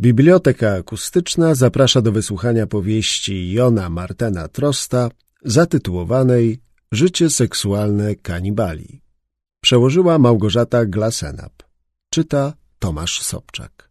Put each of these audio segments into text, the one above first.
Biblioteka akustyczna zaprasza do wysłuchania powieści Jona Martena Trosta zatytułowanej Życie seksualne kanibali. Przełożyła Małgorzata Glasenap. Czyta Tomasz Sobczak.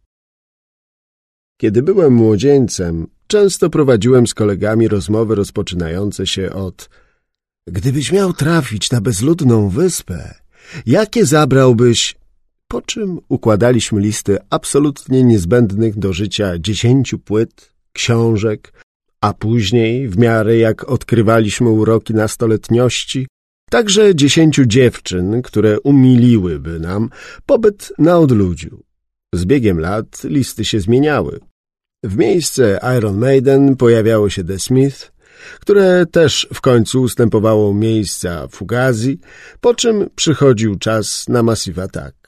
Kiedy byłem młodzieńcem, często prowadziłem z kolegami rozmowy rozpoczynające się od „Gdybyś miał trafić na bezludną wyspę, jakie zabrałbyś?”, po czym układaliśmy listy absolutnie niezbędnych do życia 10 płyt, książek, a później, w miarę jak odkrywaliśmy uroki nastoletniości, także 10 dziewczyn, które umiliłyby nam pobyt na odludziu. Z biegiem lat listy się zmieniały. W miejsce Iron Maiden pojawiało się The Smith, które też w końcu ustępowało miejsca Fugazi, po czym przychodził czas na Massive Attack.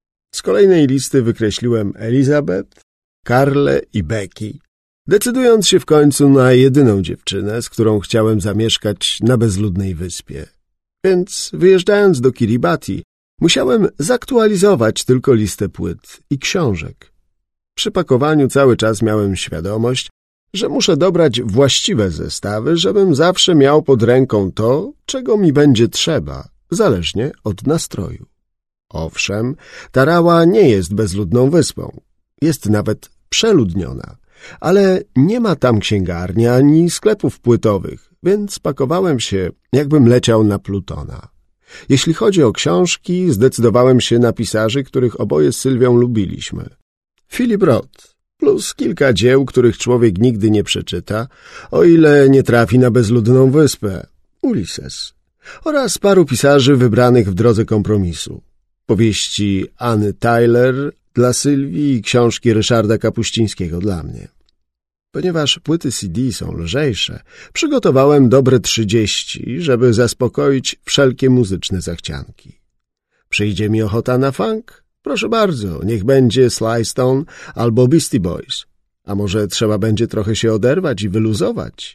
Z kolejnej listy wykreśliłem Elizabeth, Karlę i Becky, decydując się w końcu na jedyną dziewczynę, z którą chciałem zamieszkać na bezludnej wyspie. Więc wyjeżdżając do Kiribati, musiałem zaktualizować tylko listę płyt i książek. Przy pakowaniu cały czas miałem świadomość, że muszę dobrać właściwe zestawy, żebym zawsze miał pod ręką to, czego mi będzie trzeba, zależnie od nastroju. Owszem, Tarawa nie jest bezludną wyspą. Jest nawet przeludniona, ale nie ma tam księgarni ani sklepów płytowych, więc pakowałem się, jakbym leciał na Plutona. Jeśli chodzi o książki, zdecydowałem się na pisarzy, których oboje z Sylwią lubiliśmy. Philip Roth, plus kilka dzieł, których człowiek nigdy nie przeczyta, o ile nie trafi na bezludną wyspę, Ulysses, oraz paru pisarzy wybranych w drodze kompromisu. Powieści Anny Tyler dla Sylwii i książki Ryszarda Kapuścińskiego dla mnie. Ponieważ płyty CD są lżejsze, przygotowałem dobre 30, żeby zaspokoić wszelkie muzyczne zachcianki. Przyjdzie mi ochota na funk? Proszę bardzo, niech będzie Sly Stone albo Beastie Boys. A może trzeba będzie trochę się oderwać i wyluzować?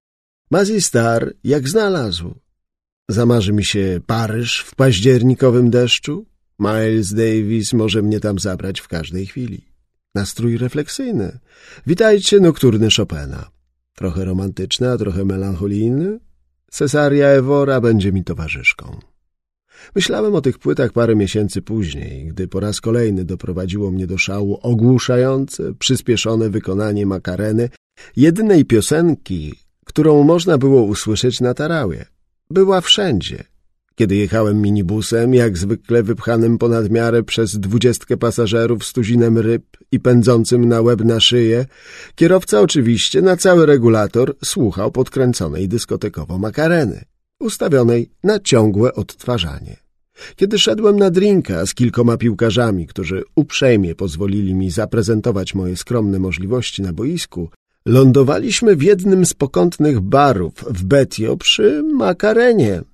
Mazzy Star jak znalazł. Zamarzy mi się Paryż w październikowym deszczu? Miles Davis może mnie tam zabrać w każdej chwili. Nastrój refleksyjny. Witajcie nokturny Chopina. Trochę romantyczny, a trochę melancholijny. Cesaria Evora będzie mi towarzyszką. Myślałem o tych płytach parę miesięcy później, gdy po raz kolejny doprowadziło mnie do szału ogłuszające, przyspieszone wykonanie Makareny, jedynej piosenki, którą można było usłyszeć na Tarawie. Była wszędzie. Kiedy jechałem minibusem, jak zwykle wypchanym ponad miarę przez 20 pasażerów z tuzinem ryb i pędzącym na łeb na szyję, kierowca oczywiście na cały regulator słuchał podkręconej dyskotekowo Makareny, ustawionej na ciągłe odtwarzanie. Kiedy szedłem na drinka z kilkoma piłkarzami, którzy uprzejmie pozwolili mi zaprezentować moje skromne możliwości na boisku, lądowaliśmy w jednym z pokątnych barów w Betio przy Makarenie.